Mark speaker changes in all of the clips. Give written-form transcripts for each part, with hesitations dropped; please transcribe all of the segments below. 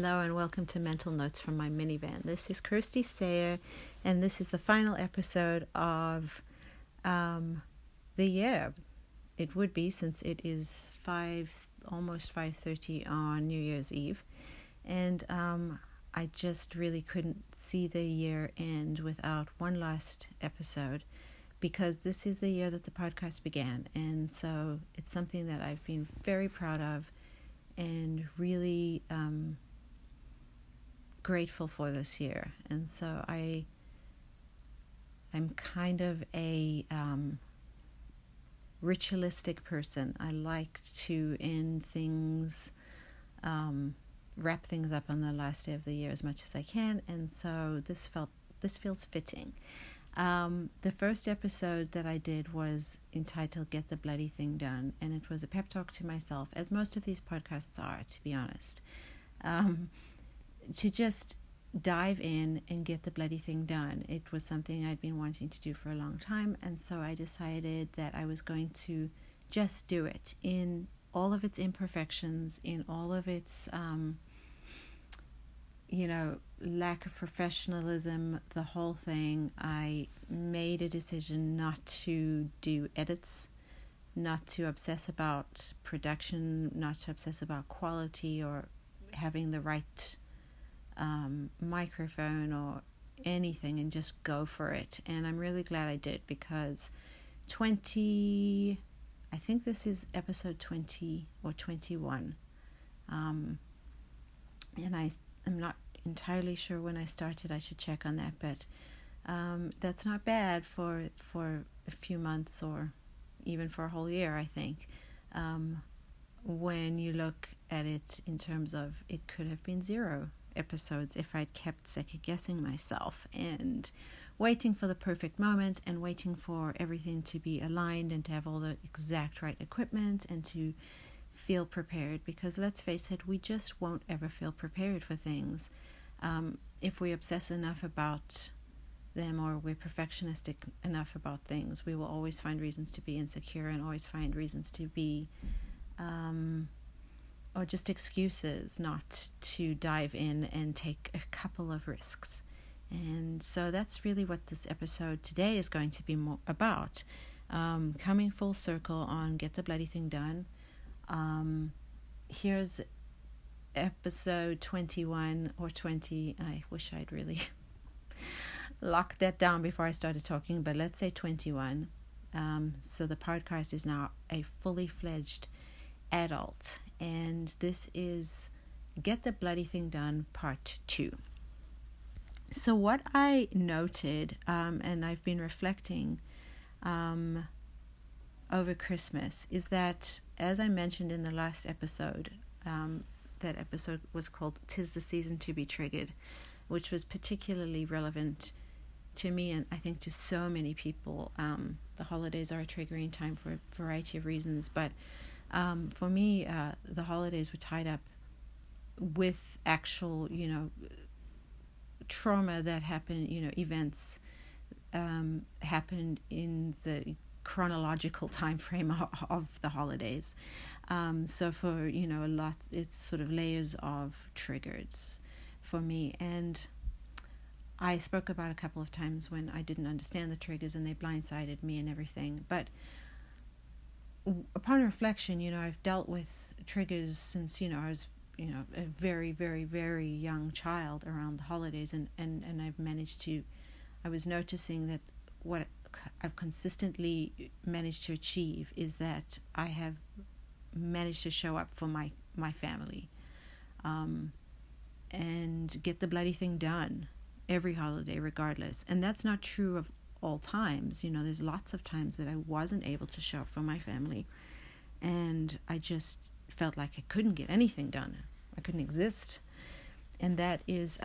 Speaker 1: Hello and welcome to Mental Notes from my minivan. This is Kirsty Sayer, and this is the final episode of the year. It would be, since it is almost 5:30 on New Year's Eve, and I just really couldn't see the year end without one last episode, because this is the year that the podcast began, and so it's something that I've been very proud of and really grateful for this year. And so I'm kind of a ritualistic person. I like to end things, wrap things up on the last day of the year as much as I can, and so this feels fitting. The first episode that I did was entitled Get the Bloody Thing Done, and it was a pep talk to myself, as most of these podcasts are, to be honest, to just dive in and get the bloody thing done. It was something I'd been wanting to do for a long time, and so I decided that I was going to just do it in all of its imperfections, in all of its lack of professionalism, the whole thing. I made a decision not to do edits, not to obsess about production, not to obsess about quality or having the right microphone or anything, and just go for it. And I'm really glad I did, because I think this is episode 20 or 21, and I'm not entirely sure when I started. I should check on that, but that's not bad for a few months or even for a whole year, I think, when you look at it in terms of it could have been 0 episodes if I'd kept second guessing myself and waiting for the perfect moment and waiting for everything to be aligned and to have all the exact right equipment and to feel prepared, because let's face it, we just won't ever feel prepared for things if we obsess enough about them, or we're perfectionistic enough about things. We will always find reasons to be insecure and always find reasons to be or just excuses not to dive in and take a couple of risks. And so that's really what this episode today is going to be more about, coming full circle on Get the Bloody Thing Done. Here's episode 21 or 20. I wish I'd really locked that down before I started talking, but let's say 21. So the podcast is now a fully fledged adult, and this is Get the Bloody Thing Done Part 2. So what I noted, and I've been reflecting over Christmas, is that, as I mentioned in the last episode, that episode was called 'Tis the Season to be Triggered, which was particularly relevant to me, and I think to so many people. The holidays are a triggering time for a variety of reasons, but for me, the holidays were tied up with actual, trauma that happened, events happened in the chronological time frame of the holidays. So for, a lot, it's sort of layers of triggers for me. And I spoke about a couple of times when I didn't understand the triggers and they blindsided me and everything. But upon reflection, I've dealt with triggers since, I was, a very, very, very young child around the holidays. And I was noticing that what I've consistently managed to achieve is that I have managed to show up for my family, and get the bloody thing done every holiday regardless. And that's not true of all times. There's lots of times that I wasn't able to show up for my family, and I just felt like I couldn't get anything done. I couldn't exist. And that is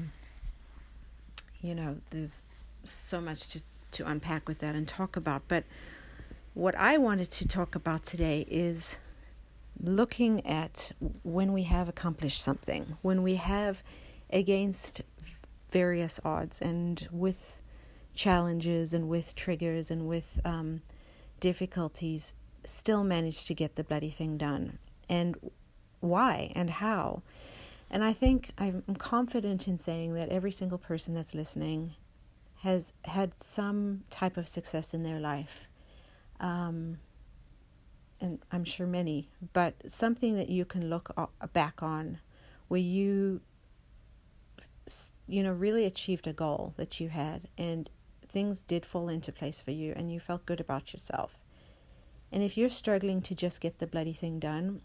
Speaker 1: there's so much to unpack with that and talk about. But what I wanted to talk about today is looking at when we have accomplished something, when we have, against various odds and with challenges and with triggers and with difficulties, still managed to get the bloody thing done, and why and how. And I think I'm confident in saying that every single person that's listening has had some type of success in their life. And I'm sure many, but something that you can look back on where you really achieved a goal that you had, and things did fall into place for you, and you felt good about yourself. And if you're struggling to just get the bloody thing done,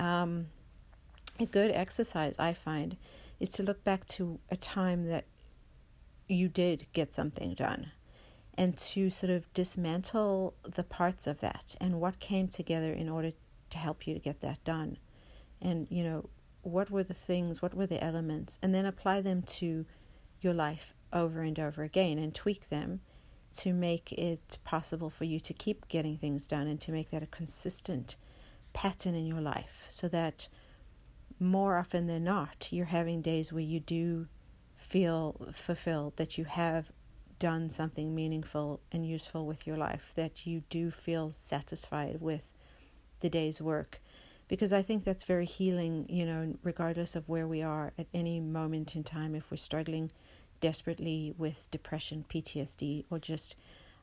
Speaker 1: a good exercise, I find, is to look back to a time that you did get something done, and to sort of dismantle the parts of that and what came together in order to help you to get that done. And, what were the things, what were the elements, and then apply them to your life over and over again and tweak them to make it possible for you to keep getting things done and to make that a consistent pattern in your life, so that more often than not, you're having days where you do feel fulfilled, that you have done something meaningful and useful with your life, that you do feel satisfied with the day's work. Because I think that's very healing, regardless of where we are at any moment in time, if we're struggling desperately with depression, PTSD, or just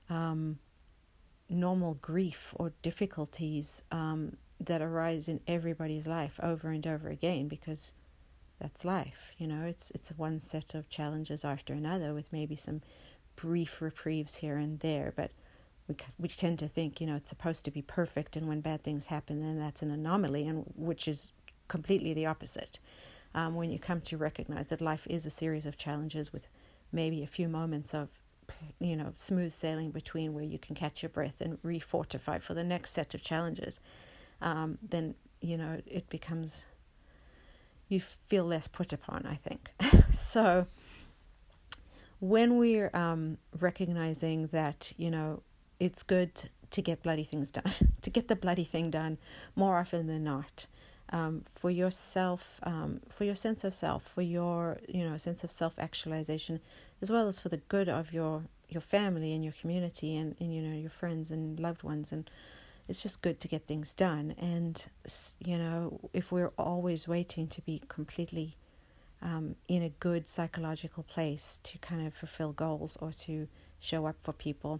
Speaker 1: normal grief or difficulties that arise in everybody's life over and over again, because that's life. It's one set of challenges after another, with maybe some brief reprieves here and there, but we tend to think, it's supposed to be perfect, and when bad things happen, then that's an anomaly, and which is completely the opposite. When you come to recognize that life is a series of challenges with maybe a few moments of, smooth sailing between, where you can catch your breath and refortify for the next set of challenges, then, it becomes, you feel less put upon, I think. So when we're recognizing that, it's good to get bloody things done, to get the bloody thing done more often than not, for yourself, for your sense of self, for your, sense of self-actualization, as well as for the good of your family and your community and your friends and loved ones. And it's just good to get things done. And, if we're always waiting to be completely in a good psychological place to kind of fulfill goals or to show up for people,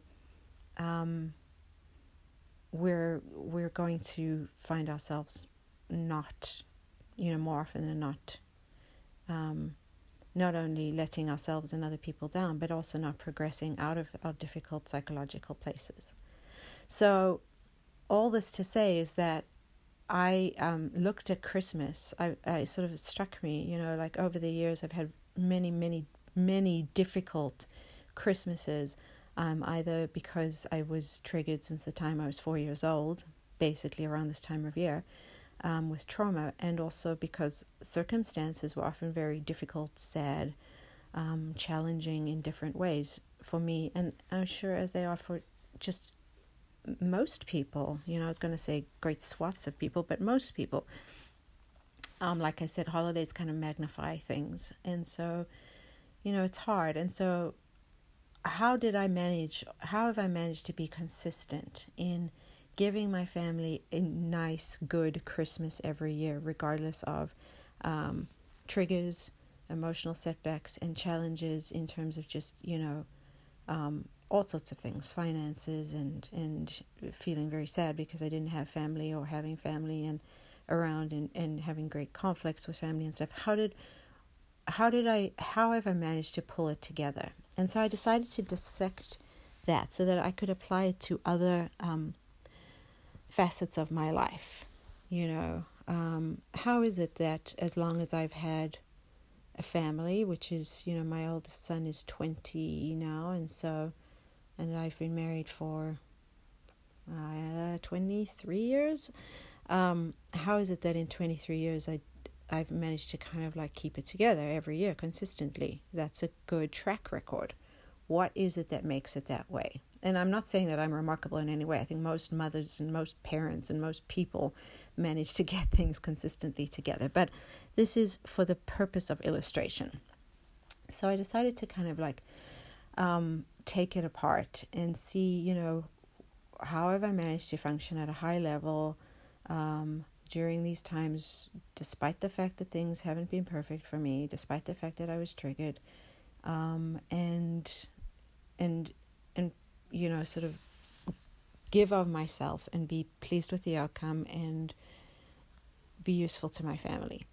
Speaker 1: we're going to find ourselves not, more often than not only letting ourselves and other people down, but also not progressing out of our difficult psychological places. So all this to say is that I looked at Christmas. I sort of struck me, like over the years, I've had many, many, many difficult Christmases, either because I was triggered since the time I was 4 years old, basically around this time of year, with trauma, and also because circumstances were often very difficult, sad, challenging in different ways for me, and I'm sure as they are for just most people. I was going to say great swaths of people, but most people. Like I said, holidays kind of magnify things, and so, it's hard. And so how have I managed to be consistent in giving my family a nice, good Christmas every year, regardless of triggers, emotional setbacks, and challenges in terms of just, all sorts of things, finances, and feeling very sad because I didn't have family, or having family and around, and having great conflicts with family and stuff. How have I managed to pull it together? And so I decided to dissect that so that I could apply it to other facets of my life. How is it that as long as I've had a family, which is, my oldest son is 20 now, and I've been married for 23 years. How is it that in 23 years I've managed to kind of like keep it together every year consistently? That's a good track record. What is it that makes it that way? And I'm not saying that I'm remarkable in any way. I think most mothers and most parents and most people manage to get things consistently together. But this is for the purpose of illustration. So I decided to kind of like take it apart and see, how have I managed to function at a high level, during these times, despite the fact that things haven't been perfect for me, despite the fact that I was triggered, and sort of give of myself and be pleased with the outcome and be useful to my family.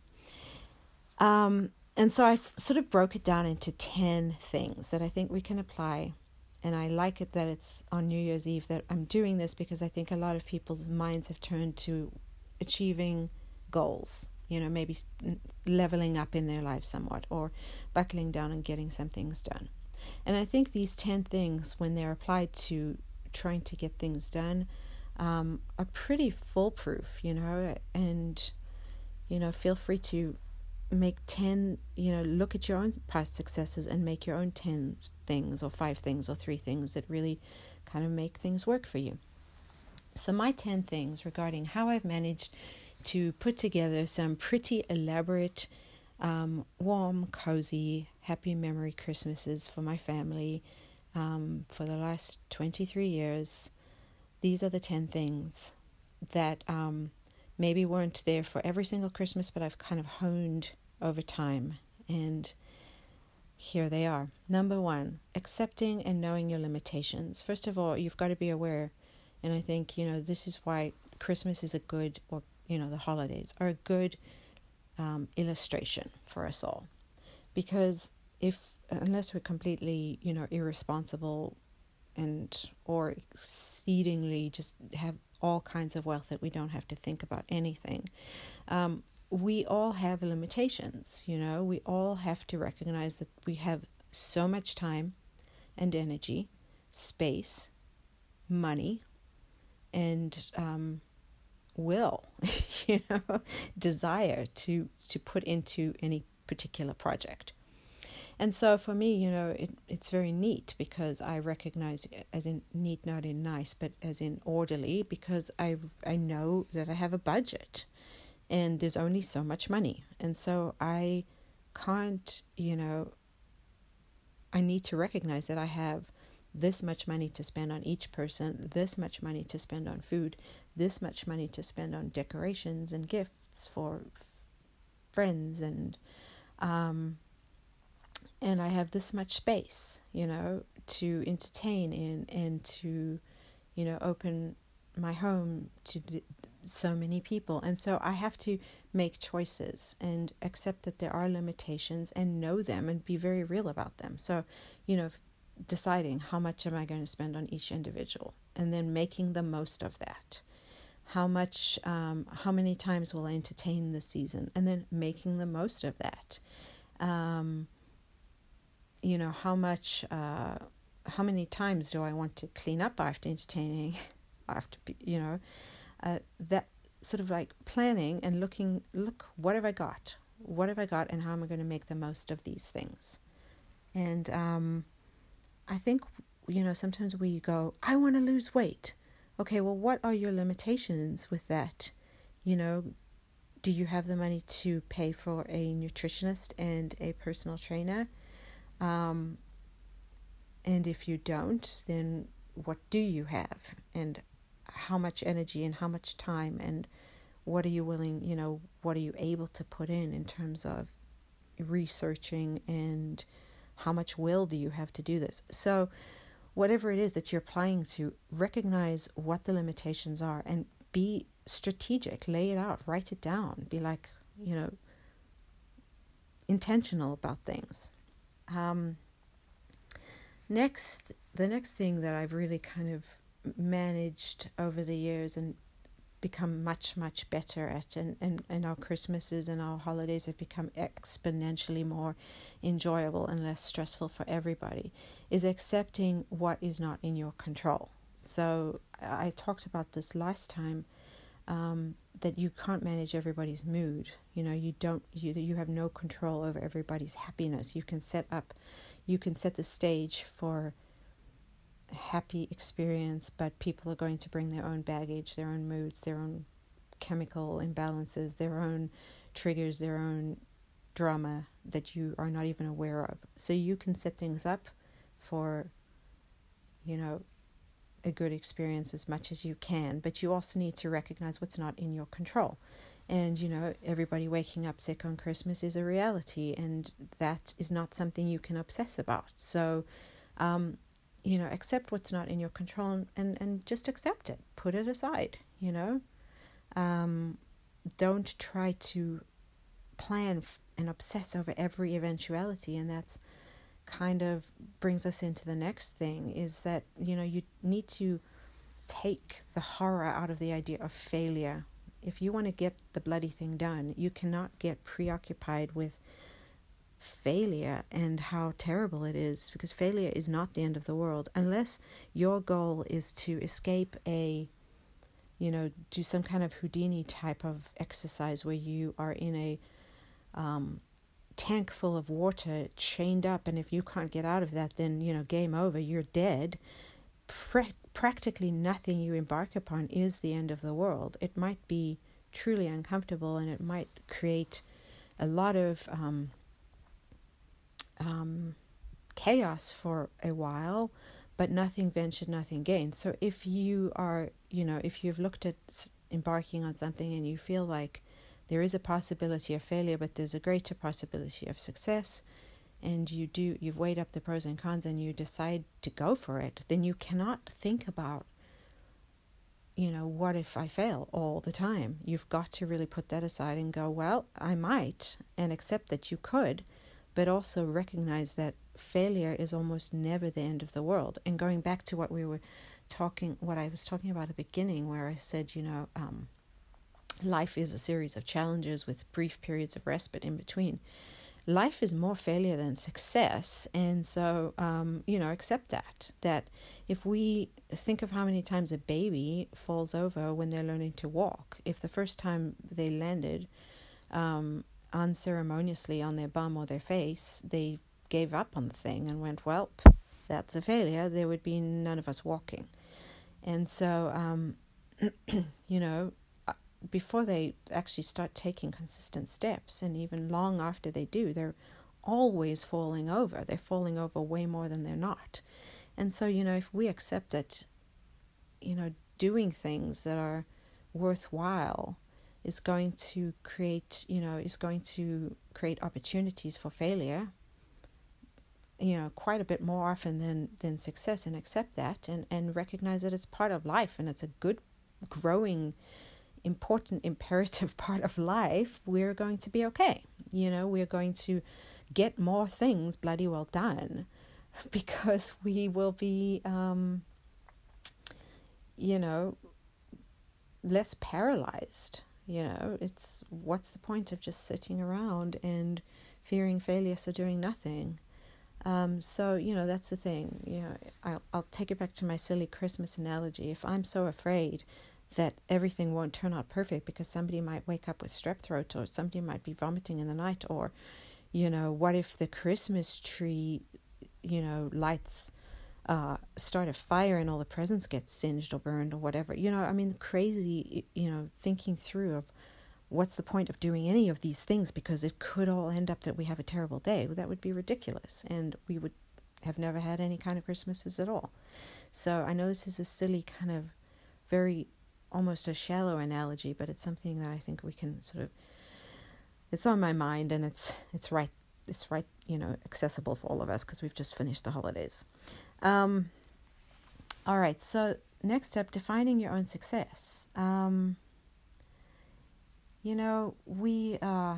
Speaker 1: And so I sort of broke it down into 10 things that I think we can apply. And I like it that it's on New Year's Eve that I'm doing this, because I think a lot of people's minds have turned to achieving goals, maybe leveling up in their lives somewhat, or buckling down and getting some things done. And I think these 10 things, when they're applied to trying to get things done, are pretty foolproof, and, feel free to make 10, look at your own past successes and make your own 10 things or 5 things or 3 things that really kind of make things work for you. So my 10 things regarding how I've managed to put together some pretty elaborate, warm, cozy, happy memory Christmases for my family for the last 23 years. These are the 10 things that maybe weren't there for every single Christmas, but I've kind of honed over time, and here they are. Number 1, accepting and knowing your limitations. First of all, you've got to be aware, and I think, this is why Christmas is a good, or, the holidays are a good illustration for us all. Because unless we're completely, irresponsible or exceedingly just have all kinds of wealth that we don't have to think about anything, we all have limitations. We all have to recognize that we have so much time and energy, space, money, and will, desire to put into any particular project. And so for me, it's very neat, because I recognize, as in neat, not in nice, but as in orderly, because I know that I have a budget and there's only so much money. And so I can't, I need to recognize that I have this much money to spend on each person, this much money to spend on food, this much money to spend on decorations and gifts for friends, and I have this much space, to entertain in, and to, open my home to so many people. And so I have to make choices and accept that there are limitations and know them and be very real about them. So, deciding how much am I going to spend on each individual, and then making the most of that. How many times will I entertain this season, and then making the most of that. How many times do I want to clean up after entertaining, that sort of like planning and look, what have I got, and how am I going to make the most of these things? And I think, sometimes we go, I want to lose weight. Okay, well, what are your limitations with that? Do you have the money to pay for a nutritionist and a personal trainer? And if you don't, then what do you have? And how much energy and how much time, and what are you willing, what are you able to put in terms of researching, and how much will do you have to do this? So whatever it is that you're applying to, recognize what the limitations are and be strategic, lay it out, write it down, be like, intentional about things. The next thing that I've really kind of managed over the years and become much, much better at, and our Christmases and our holidays have become exponentially more enjoyable and less stressful for everybody, is accepting what is not in your control. So I talked about this last time, that you can't manage everybody's mood. You have no control over everybody's happiness. You can set the stage for happy experience, but people are going to bring their own baggage, their own moods, their own chemical imbalances, their own triggers, their own drama that you are not even aware of. So you can set things up for, a good experience as much as you can, but you also need to recognize what's not in your control. And, everybody waking up sick on Christmas is a reality, and that is not something you can obsess about. So, accept what's not in your control and just accept it. Put it aside, Don't try to plan and obsess over every eventuality. And that's kind of brings us into the next thing, is that, you need to take the horror out of the idea of failure. If you want to get the bloody thing done, you cannot get preoccupied with failure and how terrible it is, because failure is not the end of the world, unless your goal is to escape do some kind of Houdini type of exercise where you are in a tank full of water, chained up, and if you can't get out of that, then game over, you're dead. Practically nothing you embark upon is the end of the world. It might be truly uncomfortable, and it might create a lot of chaos for a while, but nothing ventured, nothing gained. So if you are, if you've looked at embarking on something and you feel like there is a possibility of failure, but there's a greater possibility of success, and you've weighed up the pros and cons and you decide to go for it, then you cannot think about, what if I fail all the time? You've got to really put that aside and go, well, I might, and accept that you could, but also recognize that failure is almost never the end of the world. And going back to what I was talking about at the beginning, where I said, life is a series of challenges with brief periods of respite in between. Life is more failure than success. And so, accept that if we think of how many times a baby falls over when they're learning to walk, if the first time they landed unceremoniously on their bum or their face, they gave up on the thing and went, well, that's a failure, there would be none of us walking. And so, before they actually start taking consistent steps, and even long after they do, they're always falling over. They're falling over way more than they're not. And so, if we accept that, doing things that are worthwhile is going to create opportunities for failure, quite a bit more often than success, and accept that and recognize that it's part of life, and it's a good, growing, important, imperative part of life, we're going to be okay. We're going to get more things bloody well done, because we will be, less paralyzed. It's, what's the point of just sitting around and fearing failure, so doing nothing? So, that's the thing. I'll take it back to my silly Christmas analogy. If I'm so afraid that everything won't turn out perfect because somebody might wake up with strep throat, or somebody might be vomiting in the night, or, what if the Christmas tree, lights start a fire and all the presents get singed or burned or whatever. Crazy, thinking through of what's the point of doing any of these things, because it could all end up that we have a terrible day. That would be ridiculous, and we would have never had any kind of Christmases at all. So I know this is a silly kind of very almost a shallow analogy, but it's something that I think we can sort of, it's on my mind, and it's right, accessible for all of us, because we've just finished the holidays. All right, so next up, defining your own success. We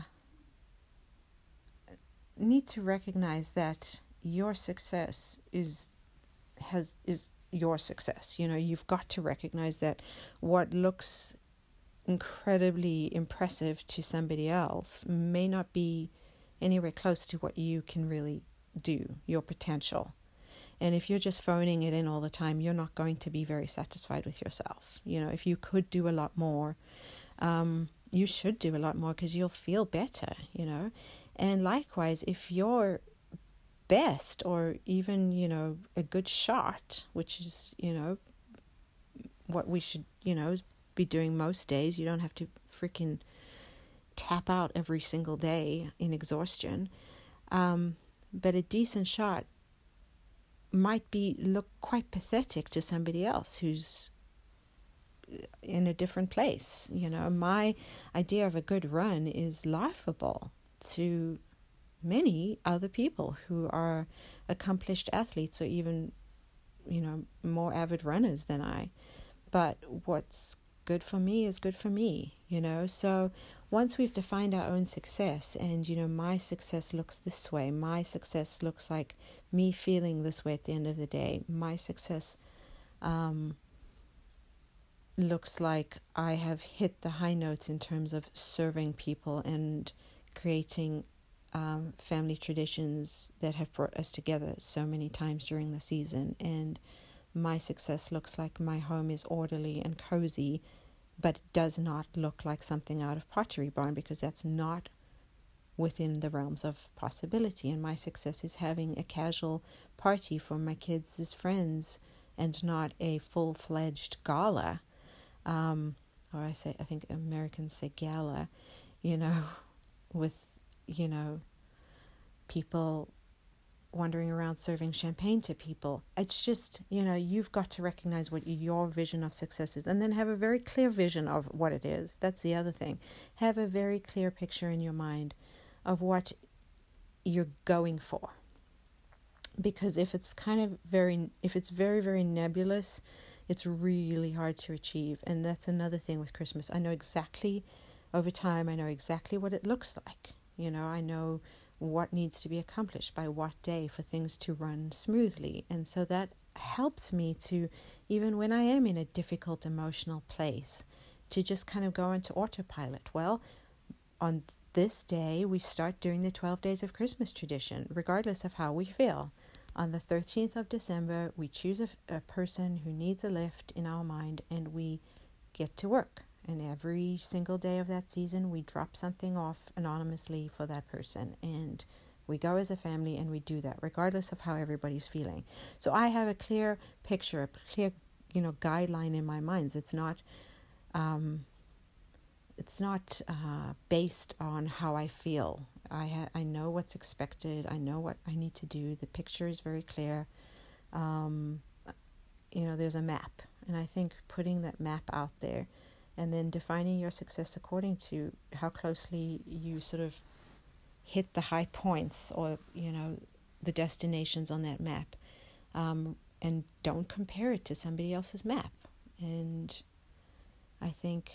Speaker 1: need to recognize that your success is your success. You've got to recognize that what looks incredibly impressive to somebody else may not be anywhere close to what you can really do, your potential. And if you're just phoning it in all the time, you're not going to be very satisfied with yourself. If you could do a lot more, you should do a lot more, because you'll feel better, And likewise, if you're best, or even, a good shot, which is, what we should, be doing most days. You don't have to freaking tap out every single day in exhaustion. But a decent shot might look quite pathetic to somebody else who's in a different place. My idea of a good run is laughable to many other people who are accomplished athletes or even, more avid runners than I. But what's good for me is good for me, So once we've defined our own success and, my success looks this way, my success looks like me feeling this way at the end of the day, my success looks like I have hit the high notes in terms of serving people and creating family traditions that have brought us together so many times during the season. And my success looks like my home is orderly and cozy, but it does not look like something out of Pottery Barn, because that's not within the realms of possibility. And my success is having a casual party for my kids' friends and not a full-fledged gala. Or I think Americans say gala, with, people wandering around serving champagne to people. It's just, you've got to recognize what your vision of success is and then have a very clear vision of what it is. That's the other thing. Have a very clear picture in your mind of what you're going for. Because if it's very, very nebulous, it's really hard to achieve. And that's another thing with Christmas. Over time, I know exactly what it looks like. I know what needs to be accomplished by what day for things to run smoothly. And so that helps me to, even when I am in a difficult emotional place, to just kind of go into autopilot. Well, on this day, we start doing the 12 Days of Christmas tradition, regardless of how we feel. On the 13th of December, we choose a person who needs a lift in our mind, and we get to work. And every single day of that season, we drop something off anonymously for that person. And we go as a family and we do that, regardless of how everybody's feeling. So I have a clear picture, a clear, guideline in my mind. It's not based on how I feel. I know what's expected. I know what I need to do. The picture is very clear. There's a map. And I think putting that map out there and then defining your success according to how closely you sort of hit the high points or, the destinations on that map. And don't compare it to somebody else's map. And I think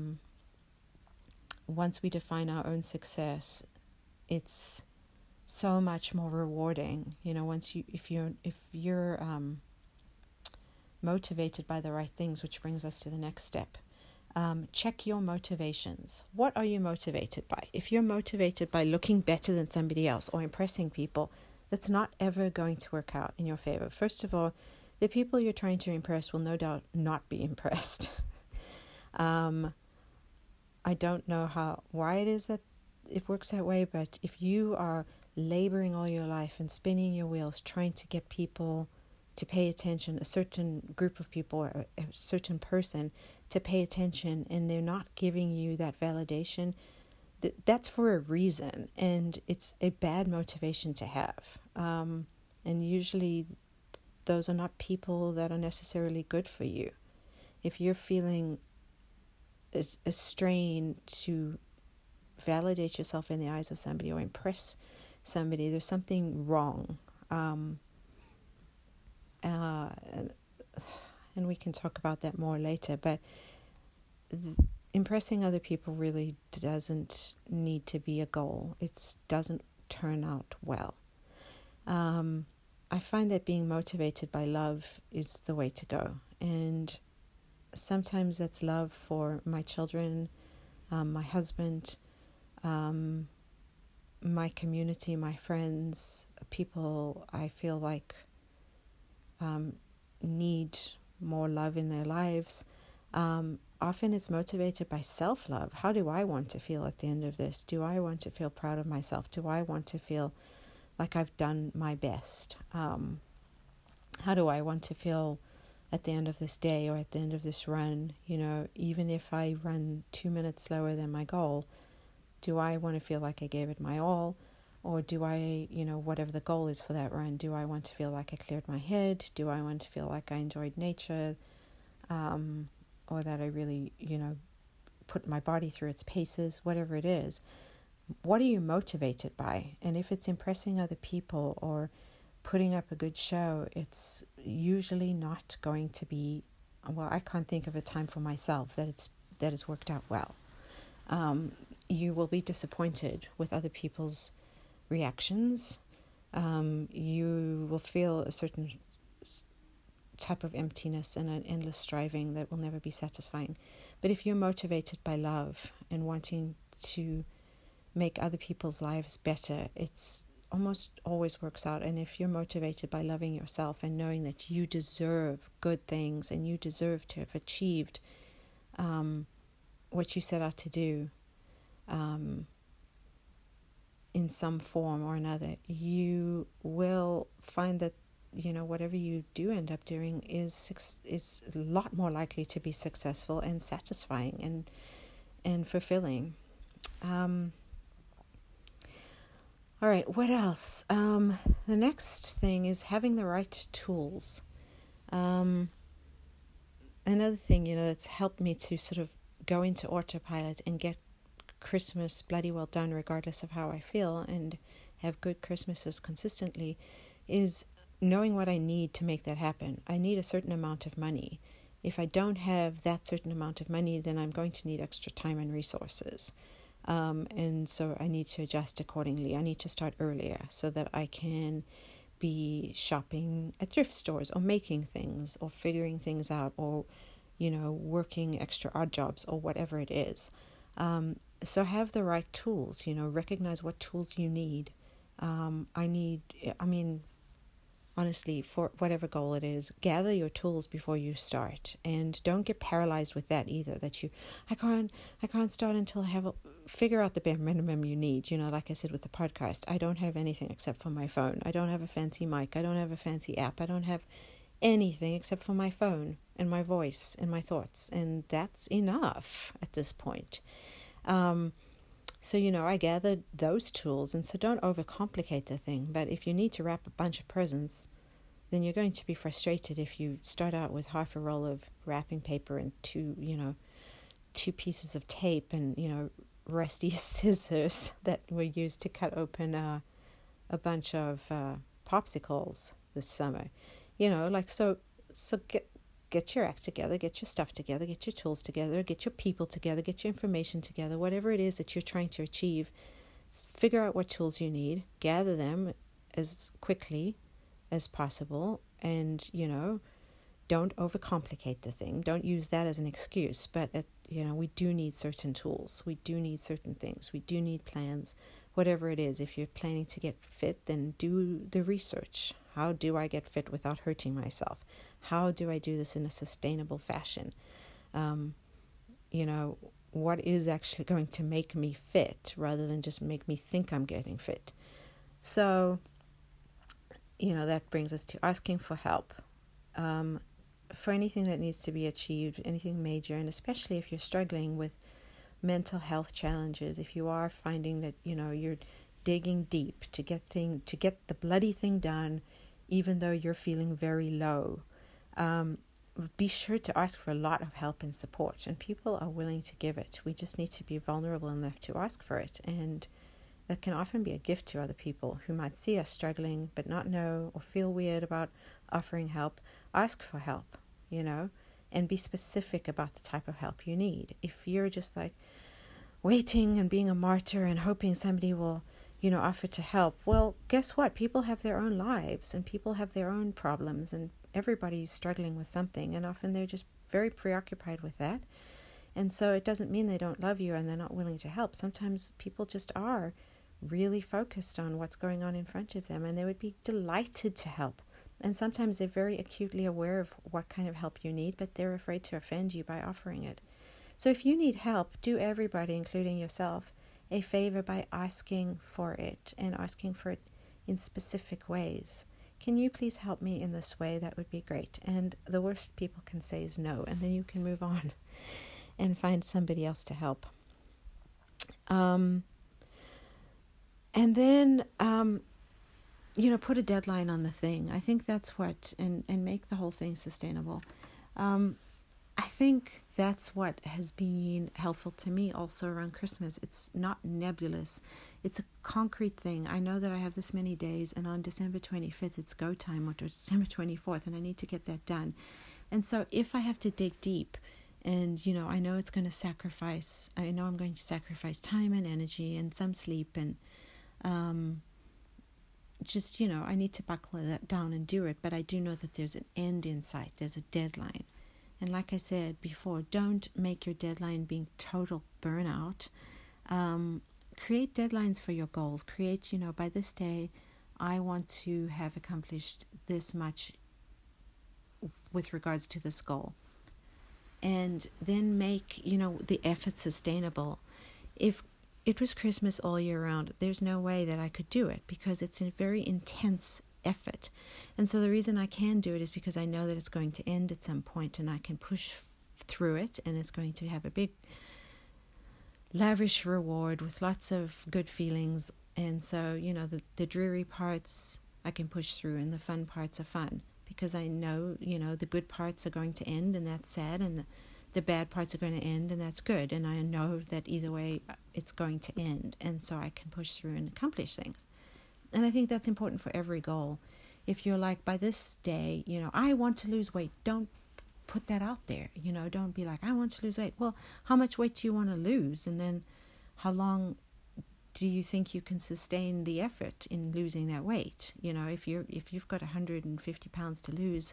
Speaker 1: once we define our own success, it's so much more rewarding. If you're motivated by the right things, which brings us to the next step. Check your motivations. What are you motivated by? If you're motivated by looking better than somebody else or impressing people, that's not ever going to work out in your favor. First of all, the people you're trying to impress will no doubt not be impressed. I don't know why it is that it works that way, but if you are laboring all your life and spinning your wheels trying to get people to pay attention, a certain group of people or a certain person to pay attention, and they're not giving you that validation, that's for a reason, and it's a bad motivation to have. And usually those are not people that are necessarily good for you. If you're feeling a strain to validate yourself in the eyes of somebody or impress somebody, there's something wrong. And we can talk about that more later, but impressing other people really doesn't need to be a goal. It doesn't turn out well. I find that being motivated by love is the way to go. And sometimes that's love for my children, my husband, my community, my friends, people I feel like need more love in their lives. Often it's motivated by self-love. How do I want to feel at the end of this? Do I want to feel proud of myself? Do I want to feel like I've done my best? How do I want to feel at the end of this day or at the end of this run? Even if I run 2 minutes slower than my goal, do I want to feel like I gave it my all? Or do I, whatever the goal is for that run, do I want to feel like I cleared my head? Do I want to feel like I enjoyed nature? Or that I really, put my body through its paces, whatever it is. What are you motivated by? And if it's impressing other people or putting up a good show, it's usually not going to be, well, I can't think of a time for myself that has worked out well. You will be disappointed with other people's reactions. You will feel a certain type of emptiness and an endless striving that will never be satisfying. But if you're motivated by love and wanting to make other people's lives better, it's almost always works out. And if you're motivated by loving yourself and knowing that you deserve good things and you deserve to have achieved what you set out to do in some form or another, you will find that whatever you do end up doing is a lot more likely to be successful and satisfying and fulfilling. All right, what else? The next thing is having the right tools. Another thing, that's helped me to sort of go into autopilot and get Christmas bloody well done regardless of how I feel and have good Christmases consistently is knowing what I need to make that happen. I need a certain amount of money. If I don't have that certain amount of money, then I'm going to need extra time and resources. And so I need to adjust accordingly. I need to start earlier so that I can be shopping at thrift stores or making things or figuring things out or, working extra odd jobs or whatever it is. So have the right tools, recognize what tools you need. Honestly, for whatever goal it is, gather your tools before you start, and don't get paralyzed with that either. That I can't start until I figure out the bare minimum you need. Like I said with the podcast, I don't have anything except for my phone. I don't have a fancy mic. I don't have a fancy app. I don't have anything except for my phone and my voice and my thoughts, and that's enough at this point. So, I gathered those tools, and so don't overcomplicate the thing. But if you need to wrap a bunch of presents, then you're going to be frustrated if you start out with half a roll of wrapping paper and two pieces of tape and, rusty scissors that were used to cut open a bunch of popsicles this summer. So get your act together, get your stuff together, get your tools together, get your people together, get your information together, whatever it is that you're trying to achieve. Figure out what tools you need, gather them as quickly as possible, and, don't overcomplicate the thing. Don't use that as an excuse, but, we do need certain tools. We do need certain things. We do need plans, whatever it is. If you're planning to get fit, then do the research. How do I get fit without hurting myself? How do I do this in a sustainable fashion? What is actually going to make me fit rather than just make me think I'm getting fit? So, that brings us to asking for help. For anything that needs to be achieved, anything major, and especially if you're struggling with mental health challenges, if you are finding that, you're digging deep to get the bloody thing done, even though you're feeling very low, be sure to ask for a lot of help and support, and people are willing to give it. We just need to be vulnerable enough to ask for it, and that can often be a gift to other people who might see us struggling but not know or feel weird about offering help. Ask for help, and be specific about the type of help you need. If you're just like waiting and being a martyr and hoping somebody will offer to help, well, guess what? People have their own lives and people have their own problems, and everybody's struggling with something, and often they're just very preoccupied with that. And so it doesn't mean they don't love you and they're not willing to help. Sometimes people just are really focused on what's going on in front of them, and they would be delighted to help. And sometimes they're very acutely aware of what kind of help you need, but they're afraid to offend you by offering it. So if you need help, do everybody, including yourself, a favor by asking for it, and asking for it in specific ways. Can you please help me in this way? That would be great. And the worst people can say is no, and then you can move on and find somebody else to help. And then, put a deadline on the thing. I think that's what, and make the whole thing sustainable. I think that's what has been helpful to me also around Christmas. It's not nebulous. It's a concrete thing. I know that I have this many days, and on December 25th, it's go time, or December 24th, and I need to get that done. And so if I have to dig deep, and, I know it's going to sacrifice, I know I'm going to sacrifice time and energy and some sleep, and I need to buckle that down and do it. But I do know that there's an end in sight. There's a deadline. And like I said before, don't make your deadline being total burnout. Create deadlines for your goals. Create, by this day, I want to have accomplished this much with regards to this goal. And then make, the effort sustainable. If it was Christmas all year round, there's no way that I could do it, because it's a very intense effort. And so the reason I can do it is because I know that it's going to end at some point, and I can push through it, and it's going to have a big lavish reward with lots of good feelings. And so, the dreary parts I can push through, and the fun parts are fun, because I know, the good parts are going to end, and that's sad, and the bad parts are going to end, and that's good. And I know that either way it's going to end, and so I can push through and accomplish things. And I think that's important for every goal. If you're like, by this day, I want to lose weight, don't put that out there. Don't be like, I want to lose weight. Well, how much weight do you want to lose? And then how long do you think you can sustain the effort in losing that weight? If you've got 150 pounds to lose,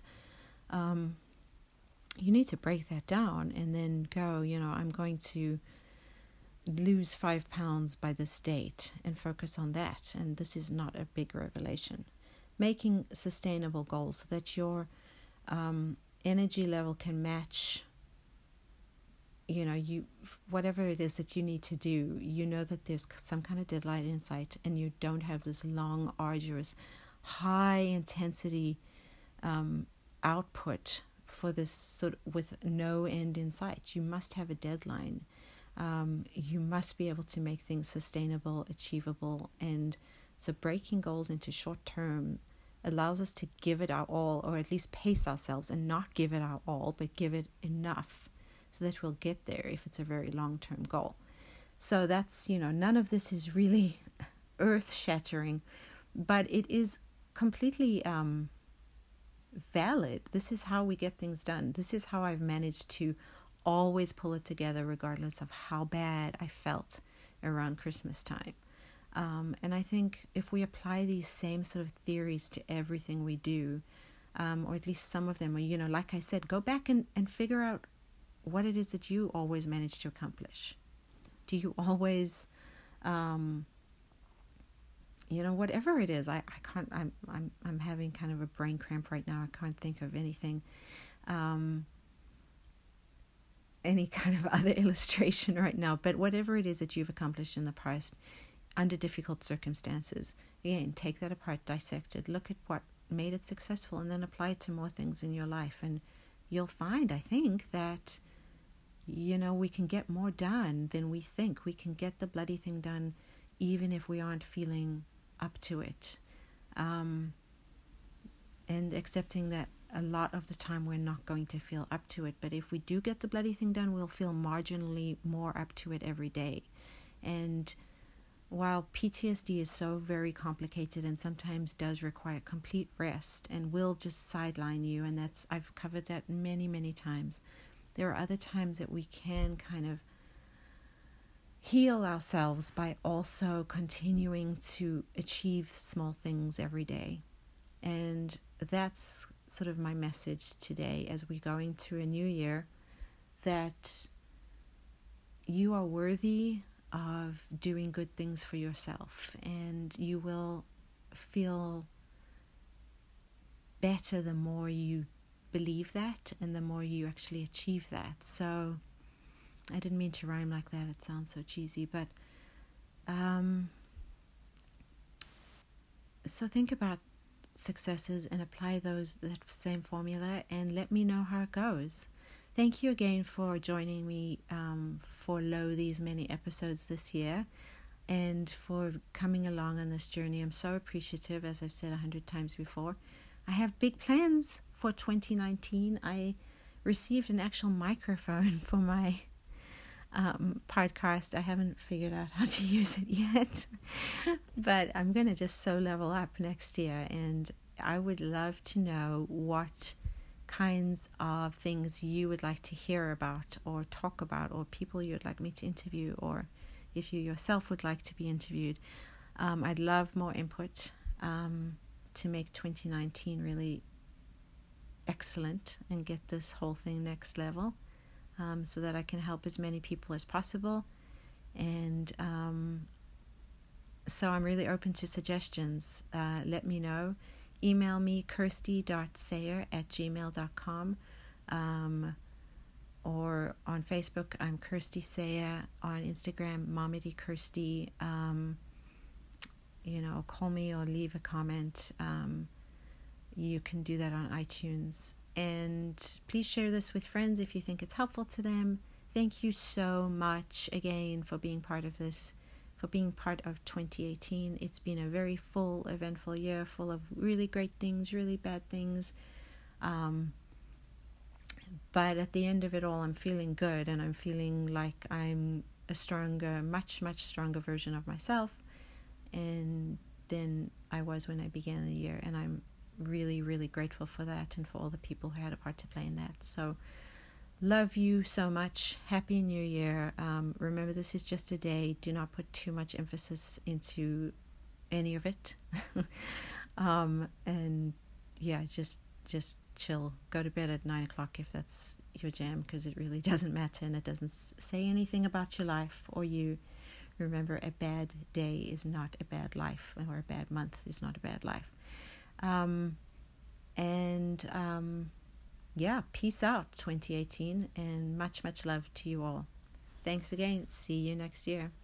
Speaker 1: you need to break that down and then go, I'm going to lose 5 pounds by this date and focus on that. And this is not a big revelation. Making sustainable goals so that your energy level can match, whatever it is that you need to do. That there's some kind of deadline in sight, and you don't have this long, arduous, high intensity output for this sort of, with no end in sight. You must have a deadline. You must be able to make things sustainable, achievable. And so breaking goals into short term allows us to give it our all, or at least pace ourselves and not give it our all, but give it enough so that we'll get there if it's a very long-term goal. So that's, none of this is really earth-shattering, but it is completely valid. This is how we get things done. This is how I've managed to always pull it together regardless of how bad I felt around Christmas time. And I think if we apply these same sort of theories to everything we do, or at least some of them, or, like I said, go back and figure out what it is that you always manage to accomplish. Do you always, whatever it is, I can't, I'm having kind of a brain cramp right now. I can't think of anything, any kind of other illustration right now, but whatever it is that you've accomplished in the past under difficult circumstances, again, take that apart, dissect it, look at what made it successful, and then apply it to more things in your life. And you'll find, I think, that, we can get more done than we think. We can get the bloody thing done even if we aren't feeling up to it. And accepting that a lot of the time we're not going to feel up to it. But if we do get the bloody thing done, we'll feel marginally more up to it every day. And while PTSD is so very complicated and sometimes does require complete rest and will just sideline you, and I've covered that many, many times, there are other times that we can kind of heal ourselves by also continuing to achieve small things every day. And that's sort of my message today as we go into a new year, that you are worthy of doing good things for yourself, and you will feel better the more you believe that and the more you actually achieve that. So I didn't mean to rhyme like that, it sounds so cheesy, but so think about successes and apply that same formula, and let me know how it goes. Thank you again for joining me for these many episodes this year. and for coming along on this journey. I'm so appreciative, as I've said 100 times before. I have big plans for 2019. I received an actual microphone for my podcast. I haven't figured out how to use it yet, but I'm going to just so level up next year, and I would love to know what kinds of things you would like to hear about or talk about, or people you'd like me to interview, or if you yourself would like to be interviewed. I'd love more input to make 2019 really excellent and get this whole thing next level, so that I can help as many people as possible. And so I'm really open to suggestions. Let me know. Email me kirsty.sayer@gmail.com, or on Facebook I'm Kirsty Sayer, on Instagram Mamadi Kirsty. Call me or leave a comment. You can do that on iTunes. And please share this with friends if you think it's helpful to them. Thank you so much again for being part of this, for being part of 2018. It's been a very full, eventful year, full of really great things, really bad things. But at the end of it all, I'm feeling good, and I'm feeling like I'm a stronger, much, much stronger version of myself and than I was when I began the year. And I'm really, really grateful for that, and for all the people who had a part to play in that. So love you so much. Happy New Year. Remember, this is just a day. Do not put too much emphasis into any of it. And yeah, just chill. Go to bed at 9 o'clock if that's your jam, because it really doesn't matter, and it doesn't say anything about your life or you. Remember, a bad day is not a bad life, or a bad month is not a bad life. Peace out 2018, and much, much love to you all. Thanks again. See you next year.